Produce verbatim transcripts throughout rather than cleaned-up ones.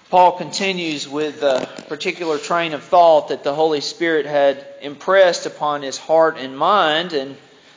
Paul continues with a particular train of thought that the Holy Spirit had impressed upon his heart and mind, and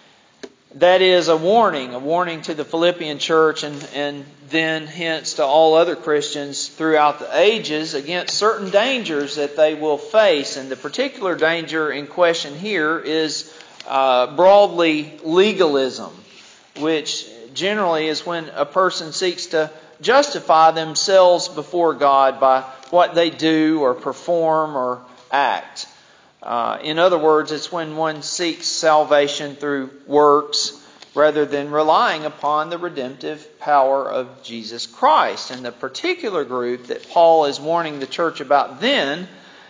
that is a warning, a warning to the Philippian church and, and then hence to all other Christians throughout the ages against certain dangers that they will face. And the particular danger in question here is uh, broadly legalism, which generally is when a person seeks to justify themselves before God by what they do or perform or act. Uh, in other words, it's when one seeks salvation through works rather than relying upon the redemptive power of Jesus Christ. And the particular group that Paul is warning the church about then,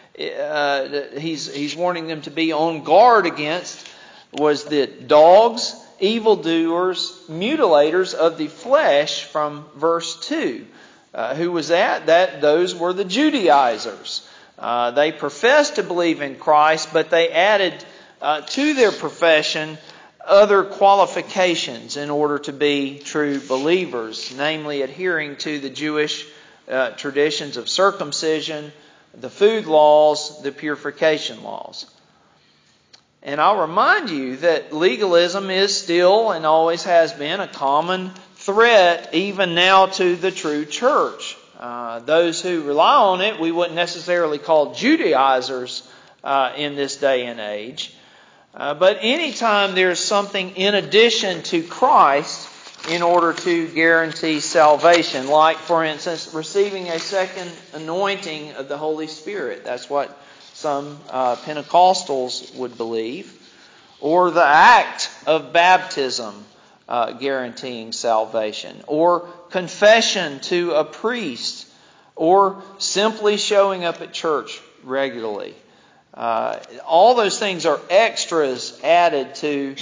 uh, he's, he's warning them to be on guard against, was the dogs, evildoers, mutilators of the flesh from verse two. Uh, who was that? That those were the Judaizers. Uh, they professed to believe in Christ, but they added uh, to their profession other qualifications in order to be true believers, namely adhering to the Jewish uh, traditions of circumcision, the food laws, the purification laws. And I'll remind you that legalism is still and always has been a common threat even now to the true church. Uh, those who rely on it, we wouldn't necessarily call Judaizers uh, in this day and age. Uh, but anytime there's something in addition to Christ in order to guarantee salvation, like, for instance, receiving a second anointing of the Holy Spirit. That's what some uh, Pentecostals would believe. Or the act of baptism uh, guaranteeing salvation. Or confession to a priest. Or simply showing up at church regularly. Uh, all those things are extras added to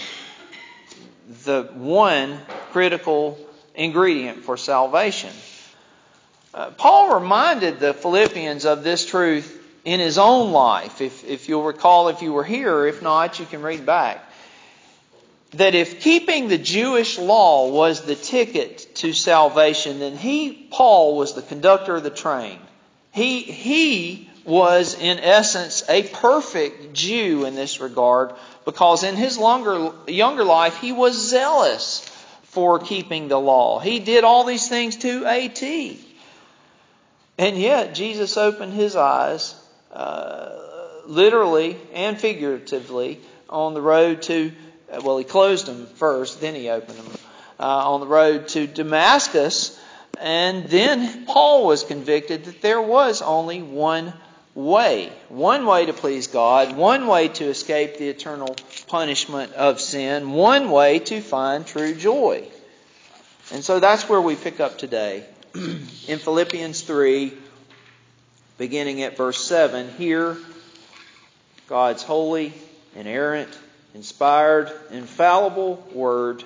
the one critical ingredient for salvation. Uh, Paul reminded the Philippians of this truth in his own life. If, if you'll recall, if you were here, if not, you can read back. That if keeping the Jewish law was the ticket to salvation, then he, Paul, was the conductor of the train. He, he was, in essence, a perfect Jew in this regard, because in his longer, younger life, he was zealous for keeping the law. He did all these things to a T. And yet, Jesus opened his eyes, uh, literally and figuratively, on the road to, well, he closed them first, then he opened them, uh, on the road to Damascus. And then Paul was convicted that there was only one way. One way to please God. One way to escape the eternal punishment of sin. One way to find true joy. And so that's where we pick up today. In Philippians three, beginning at verse seven. Hear God's holy, inerrant, inspired, infallible word.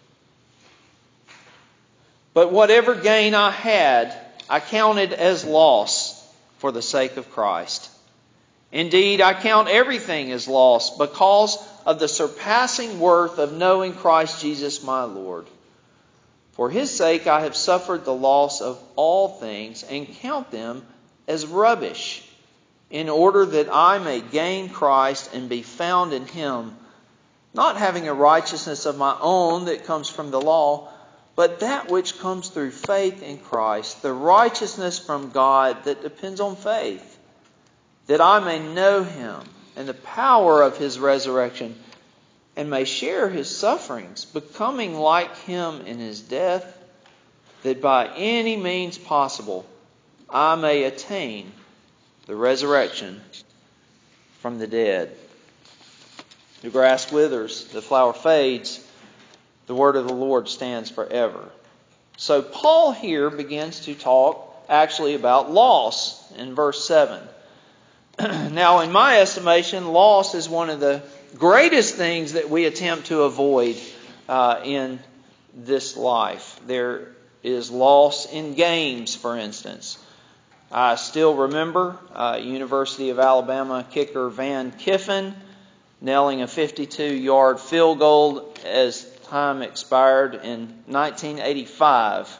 But whatever gain I had, I counted as loss for the sake of Christ. Indeed, I count everything as loss because of the surpassing worth of knowing Christ Jesus my Lord. For His sake I have suffered the loss of all things and count them as rubbish, in order that I may gain Christ and be found in Him, not having a righteousness of my own that comes from the law, but that which comes through faith in Christ, the righteousness from God that depends on faith, that I may know Him and the power of His resurrection, and may share His sufferings, becoming like Him in His death, that by any means possible I may attain the resurrection from the dead. The grass withers, the flower fades, the word of the Lord stands forever. So Paul here begins to talk actually about loss in verse seven. Now, in my estimation, loss is one of the greatest things that we attempt to avoid uh, in this life. There is loss in games, for instance. I still remember uh, University of Alabama kicker Van Kiffen nailing a fifty-two yard field goal as time expired in nineteen eighty-five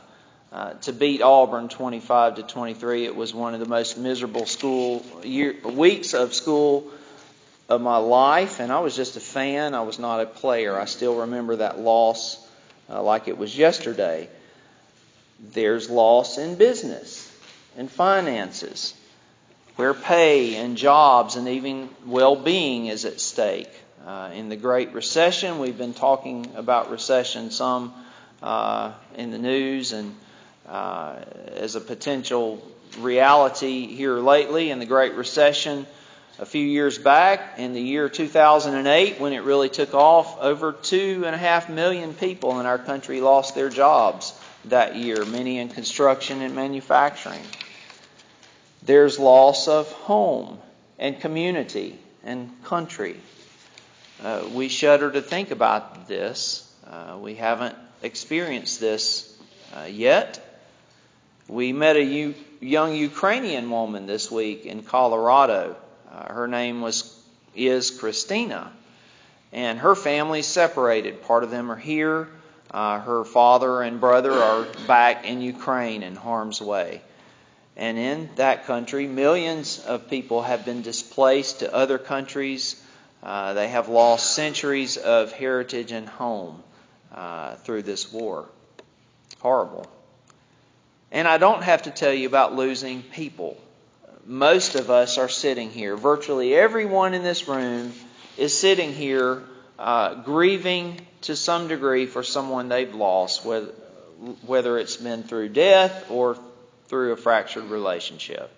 uh, to beat Auburn twenty-five to twenty-three. It was one of the most miserable school year, weeks of school of my life, and I was just a fan. I was not a player. I still remember that loss uh, like it was yesterday. There's loss in business and finances, where pay and jobs and even well-being is at stake. Uh, in the Great Recession, we've been talking about recession some uh, in the news and uh, as a potential reality here lately. In the Great Recession a few years back, in the year two thousand eight, when it really took off, over two and a half million people in our country lost their jobs that year, many in construction and manufacturing. There's loss of home and community and country. Uh, we shudder to think about this. Uh, we haven't experienced this uh, yet. We met a U- young Ukrainian woman this week in Colorado. Uh, her name was is Christina, and her family's separated. Part of them are here. Uh, her father and brother are back in Ukraine in harm's way. And in that country, millions of people have been displaced to other countries. Uh, they have lost centuries of heritage and home uh, through this war. Horrible. And I don't have to tell you about losing people. Most of us are sitting here. Virtually everyone in this room is sitting here uh, grieving to some degree for someone they've lost, whether, whether it's been through death or through a fractured relationship.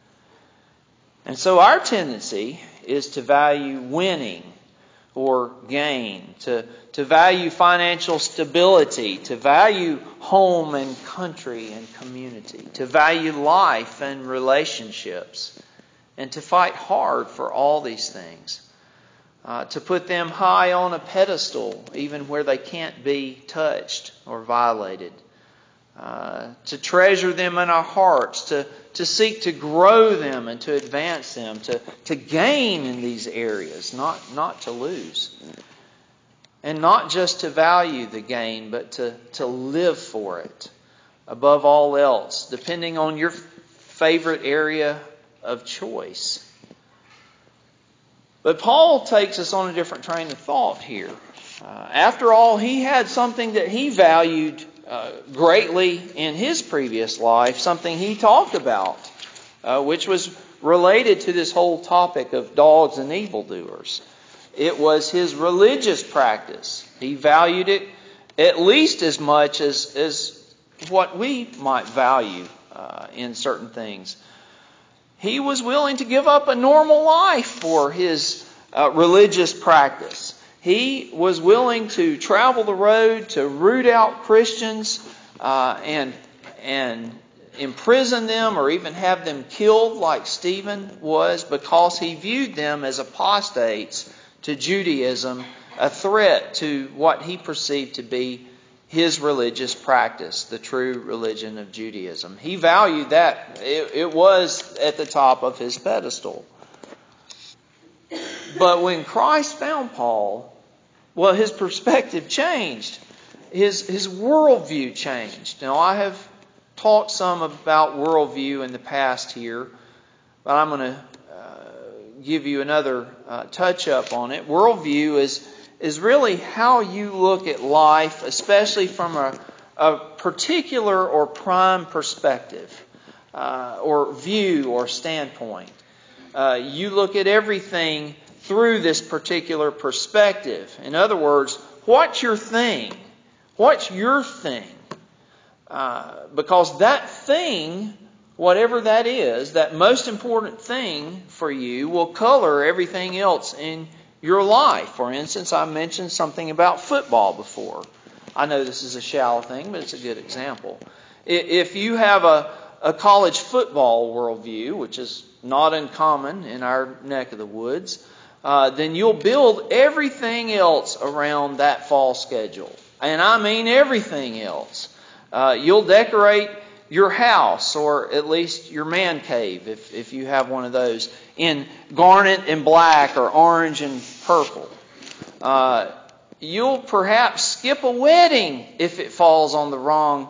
And so our tendency is to value winning or gain, to, to value financial stability, to value home and country and community, to value life and relationships, and to fight hard for all these things. Uh, to put them high on a pedestal, even where they can't be touched or violated. Uh, to treasure them in our hearts, to, to seek to grow them and to advance them, to, to gain in these areas, not, not to lose. And not just to value the gain, but to, to live for it above all else, depending on your favorite area of choice. But Paul takes us on a different train of thought here. Uh, after all, he had something that he valued uh, greatly in his previous life, something he talked about, uh, which was related to this whole topic of dogs and evildoers. It was his religious practice. He valued it at least as much as, as what we might value uh, in certain things. He was willing to give up a normal life for his uh, religious practice. He was willing to travel the road to root out Christians uh, and and imprison them or even have them killed like Stephen was, because he viewed them as apostates to Judaism, a threat to what he perceived to be his religious practice, the true religion of Judaism. He valued that. It, it was at the top of his pedestal. But when Christ found Paul, well, his perspective changed. His, his worldview changed. Now, I have talked some about worldview in the past here, but I'm going to uh, give you another uh, touch-up on it. Worldview is is really how you look at life, especially from a, a particular or prime perspective uh, or view or standpoint. Uh, you look at everything through this particular perspective. In other words, what's your thing? What's your thing? Uh, because that thing, whatever that is, that most important thing for you will color everything else in your life. For instance, I mentioned something about football before. I know this is a shallow thing, but it's a good example. If you have a, a college football worldview, which is not uncommon in our neck of the woods, uh, then you'll build everything else around that fall schedule. And I mean everything else. Uh, you'll decorate your house, or at least your man cave, if, if you have one of those, in garnet and black or orange and purple. Uh, you'll perhaps skip a wedding if it falls on the wrong uh,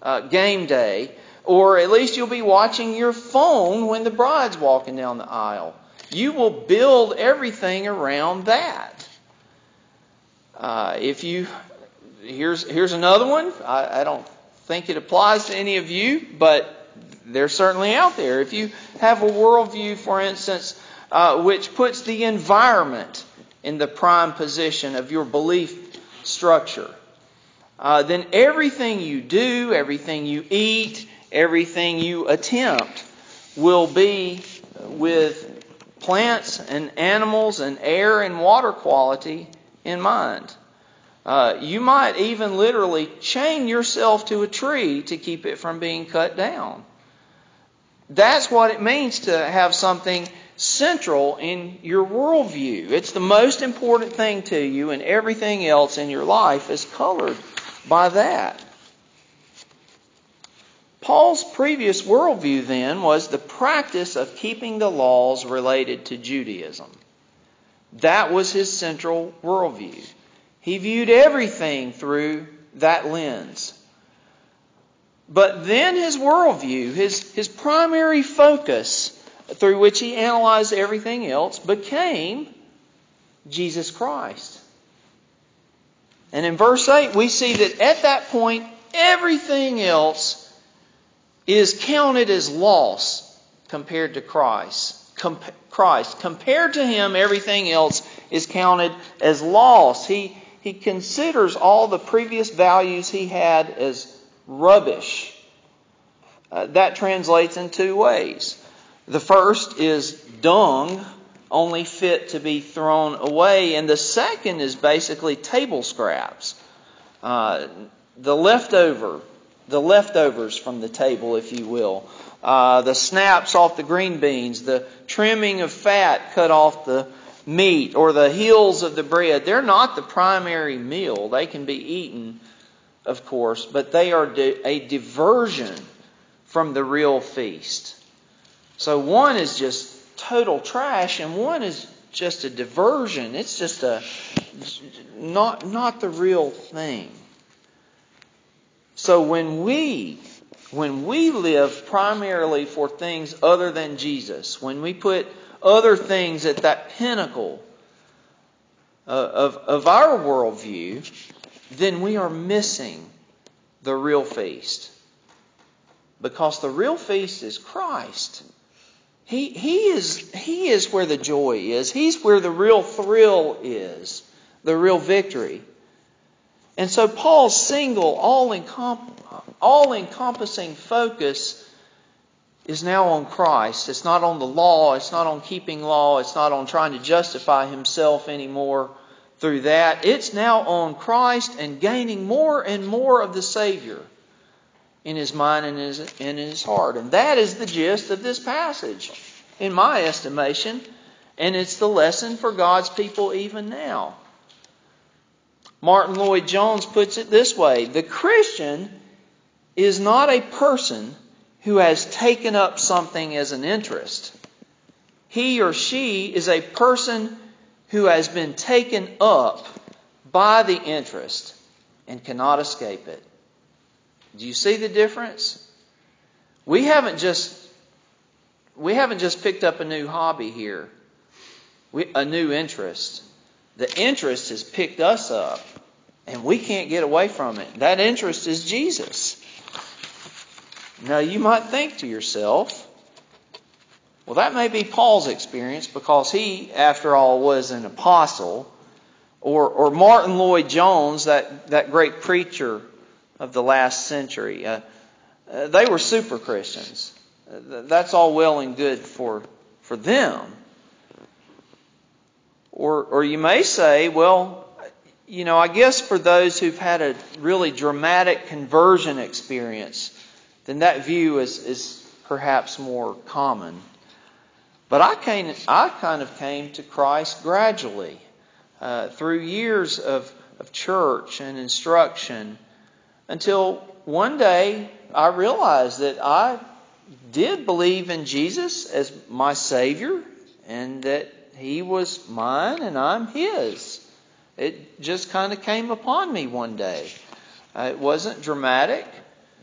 uh, game day, or at least you'll be watching your phone when the bride's walking down the aisle. You will build everything around that. Uh, if you, here's here's another one. I, I don't think it applies to any of you, but they're certainly out there. If you have a worldview, for instance, uh, which puts the environment in the prime position of your belief structure, uh, then everything you do, everything you eat, everything you attempt will be with plants and animals and air and water quality in mind. Uh, you might even literally chain yourself to a tree to keep it from being cut down. That's what it means to have something central in your worldview. It's the most important thing to you, and everything else in your life is colored by that. Paul's previous worldview then was the practice of keeping the laws related to Judaism. That was his central worldview. He viewed everything through that lens. But then his worldview, his, his primary focus through which he analyzed everything else, became Jesus Christ. And in verse eight, we see that at that point, everything else is counted as loss compared to Christ. Com- Christ. Compared to Him, everything else is counted as loss. He, he considers all the previous values he had as rubbish. Uh, that translates in two ways. The first is dung, only fit to be thrown away. And the second is basically table scraps. Uh, the leftover, the leftovers from the table, if you will. Uh, the snaps off the green beans, the trimming of fat cut off the meat, or the heels of the bread. They're not the primary meal. They can be eaten, of course, but they are a diversion from the real feast. So one is just total trash, and one is just a diversion. It's just a not not the real thing. So when we when we live primarily for things other than Jesus, when we put other things at that pinnacle of of our worldview, then we are missing the real feast. Because the real feast is Christ. He, he is, he is where the joy is. He's where the real thrill is. The real victory. And so Paul's single, all-encom- all-encompassing focus is now on Christ. It's not on the law. It's not on keeping law. It's not on trying to justify himself anymore through that. It's now on Christ and gaining more and more of the Savior in his mind and in his, in his heart. And that is the gist of this passage, in my estimation. And it's the lesson for God's people even now. Martin Lloyd-Jones puts it this way: the Christian is not a person who has taken up something as an interest. He or she is a person who has been taken up by the interest and cannot escape it. Do you see the difference? We haven't just we haven't just picked up a new hobby here, we, a new interest. The interest has picked us up, and we can't get away from it. That interest is Jesus. Now, you might think to yourself, well, that may be Paul's experience because he, after all, was an apostle. Or, or Martin Lloyd-Jones, that, that great preacher of the last century. Uh, uh, they were super Christians. Uh, that's all well and good for, for them. Or, or you may say, well, you know, I guess for those who've had a really dramatic conversion experience, then that view is, is perhaps more common. But I came, I kind of came to Christ gradually, uh, through years of, of church and instruction, until one day I realized that I did believe in Jesus as my Savior, and that He was mine and I'm His. It just kind of came upon me one day. Uh, it wasn't dramatic.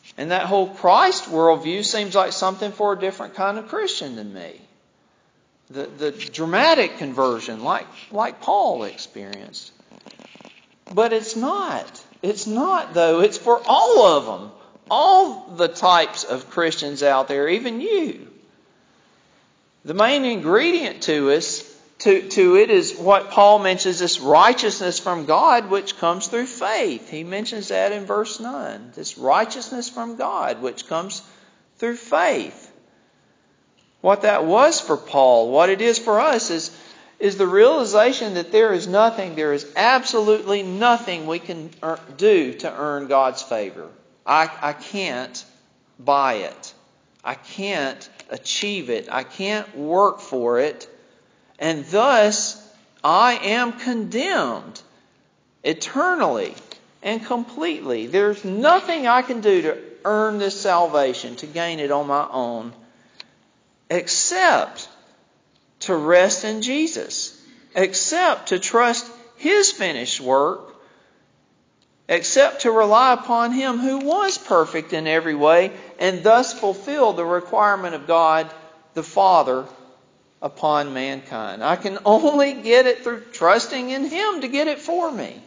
And that whole Christ worldview seems like something for a different kind of Christian than me. The, the dramatic conversion like, like Paul experienced. But it's not. It's not, though. It's for all of them. All the types of Christians out there, even you. The main ingredient to us, to, to it is what Paul mentions, this righteousness from God which comes through faith. He mentions that in verse nine. This righteousness from God which comes through faith. What that was for Paul, what it is for us is, is the realization that there is nothing, there is absolutely nothing we can do to earn God's favor. I, I can't buy it. I can't achieve it. I can't work for it. And thus, I am condemned eternally and completely. There's nothing I can do to earn this salvation, to gain it on my own, except to rest in Jesus, except to trust His finished work, except to rely upon Him who was perfect in every way and thus fulfilled the requirement of God the Father upon mankind. I can only get it through trusting in Him to get it for me.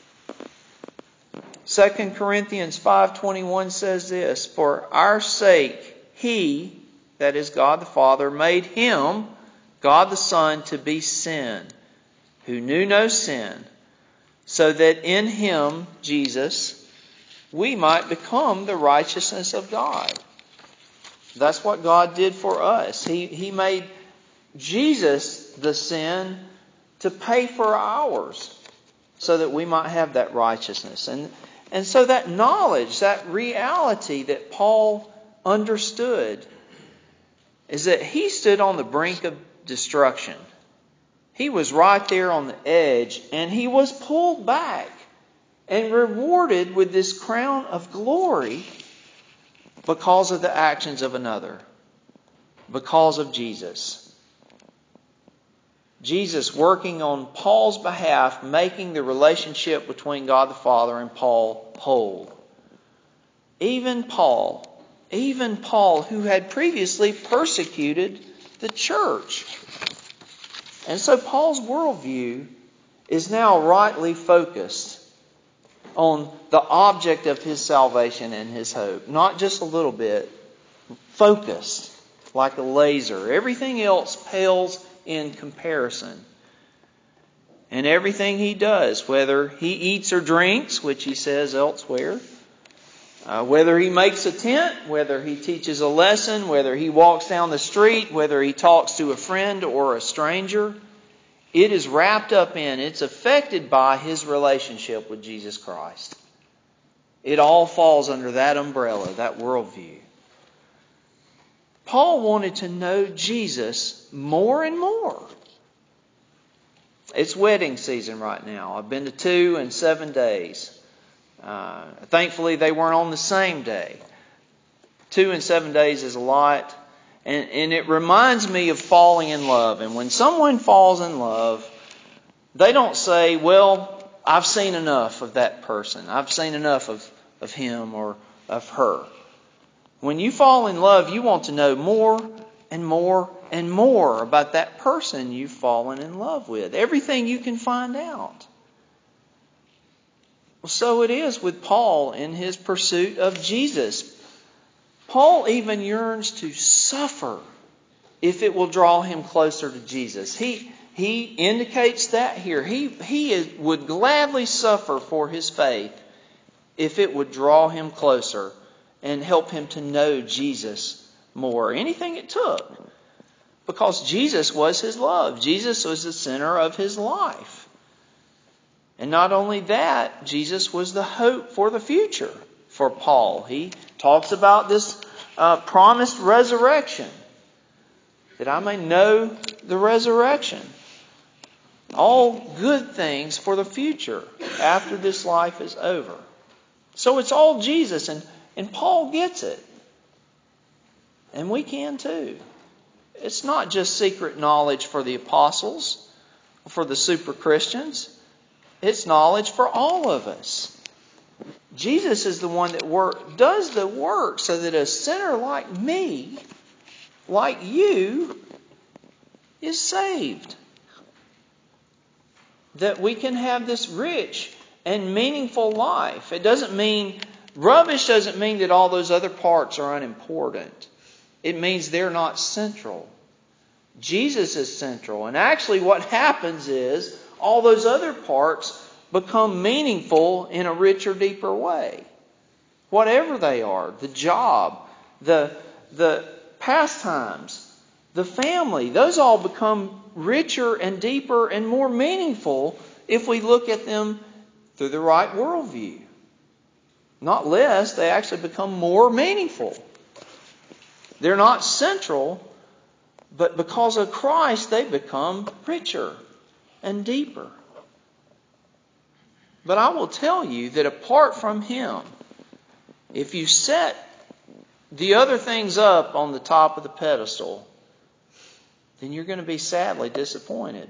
Second Corinthians five twenty-one says this, "For our sake He," that is God the Father, "made Him," God the Son, "to be sin, who knew no sin, so that in Him," Jesus, "we might become the righteousness of God." That's what God did for us. He, he made Jesus the sin to pay for ours, so that we might have that righteousness. And, and so that knowledge, that reality that Paul understood, is that he stood on the brink of destruction. He was right there on the edge, and he was pulled back and rewarded with this crown of glory because of the actions of another, because of Jesus. Jesus working on Paul's behalf, making the relationship between God the Father and Paul whole. Even Paul, even Paul who had previously persecuted the church. And so Paul's worldview is now rightly focused on the object of his salvation and his hope. Not just a little bit, focused like a laser. Everything else pales in comparison. And everything he does, whether he eats or drinks, which he says elsewhere, uh, whether he makes a tent, whether he teaches a lesson, whether he walks down the street, whether he talks to a friend or a stranger, it is wrapped up in, it's affected by his relationship with Jesus Christ. It all falls under that umbrella, that worldview. Paul wanted to know Jesus more and more. It's wedding season right now. I've been to two in seven days. Uh, thankfully, they weren't on the same day. Two in seven days is a lot. And, and it reminds me of falling in love. And when someone falls in love, they don't say, well, I've seen enough of that person. I've seen enough of, of him or of her. When you fall in love, you want to know more and more and more about that person you've fallen in love with. Everything you can find out. Well, so it is with Paul in his pursuit of Jesus. Paul even yearns to suffer if it will draw him closer to Jesus. He he indicates that here. He, he is, would gladly suffer for his faith if it would draw him closer and help him to know Jesus more. Anything it took. Because Jesus was his love. Jesus was the center of his life. And not only that, Jesus was the hope for the future for Paul. He talks about this uh, promised resurrection. That I may know the resurrection. All good things for the future after this life is over. So it's all Jesus, and, and Paul gets it. And we can too. It's not just secret knowledge for the apostles, for the super Christians. It's knowledge for all of us. Jesus is the one that work, does the work so that a sinner like me, like you, is saved. That we can have this rich and meaningful life. It doesn't mean, rubbish doesn't mean that all those other parts are unimportant. It means they're not central. Jesus is central. And actually what happens is all those other parts become meaningful in a richer, deeper way. Whatever they are. The job, the, the pastimes, the family. Those all become richer and deeper and more meaningful if we look at them through the right worldview. Not less, they actually become more meaningful. They're not central, but because of Christ, they become richer and deeper. But I will tell you that apart from Him, if you set the other things up on the top of the pedestal, then you're going to be sadly disappointed.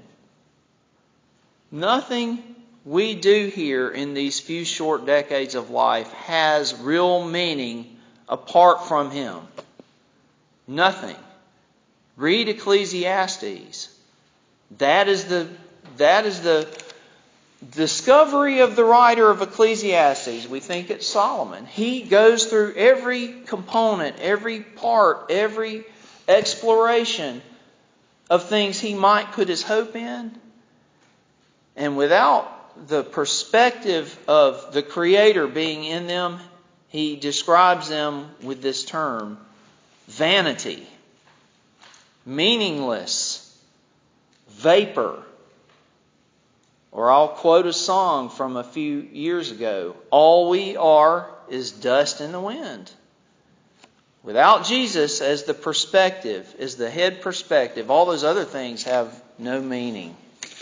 Nothing we do here in these few short decades of life has real meaning apart from Him. Nothing. Read Ecclesiastes. That is the, that is the discovery of the writer of Ecclesiastes. We think it's Solomon. He goes through every component, every part, every exploration of things he might put his hope in. And without the perspective of the Creator being in them, he describes them with this term, vanity, meaningless, vapor. Or I'll quote a song from a few years ago. All we are is dust in the wind. Without Jesus as the perspective, as the head perspective, all those other things have no meaning.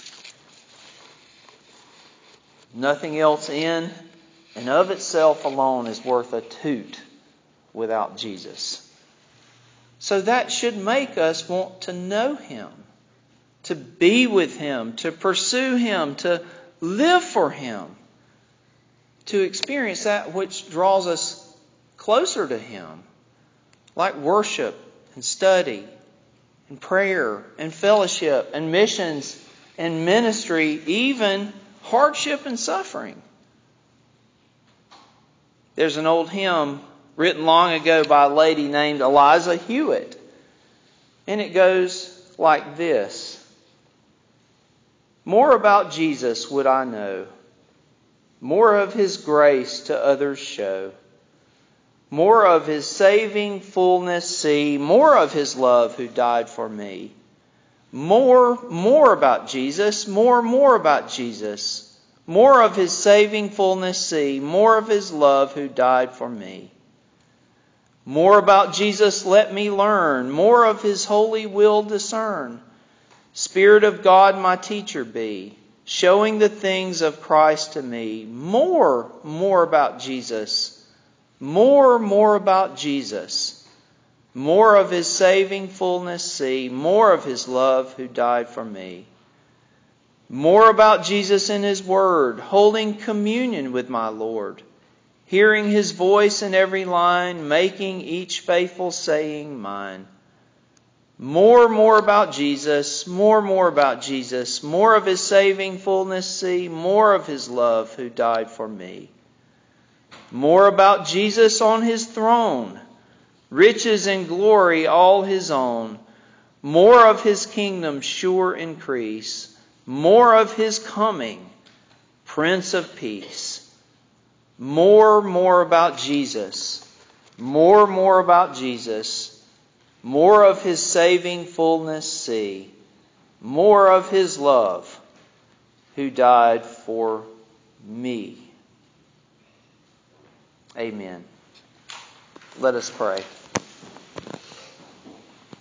Nothing else in and of itself alone is worth a toot without Jesus. So that should make us want to know Him, to be with Him, to pursue Him, to live for Him, to experience that which draws us closer to Him, like worship and study and prayer and fellowship and missions and ministry, even hardship and suffering. There's an old hymn written long ago by a lady named Eliza Hewitt, and it goes like this. More about Jesus would I know, more of His grace to others show, more of His saving fullness see, more of His love who died for me. More, more about Jesus, more, more about Jesus, more of His saving fullness see, more of His love who died for me. More about Jesus let me learn, more of His holy will discern. Spirit of God my teacher be, showing the things of Christ to me. More, more about Jesus, more, more about Jesus. More of His saving fullness see, more of His love who died for me. More about Jesus in His Word, holding communion with my Lord, hearing His voice in every line, making each faithful saying mine. More, more about Jesus, more, more about Jesus, more of His saving fullness see, more of His love who died for me. More about Jesus on His throne, riches and glory all His own, more of His kingdom sure increase, more of His coming, Prince of Peace. More, more about Jesus, more, more about Jesus, more of His saving fullness see, more of His love who died for me. Amen. Let us pray.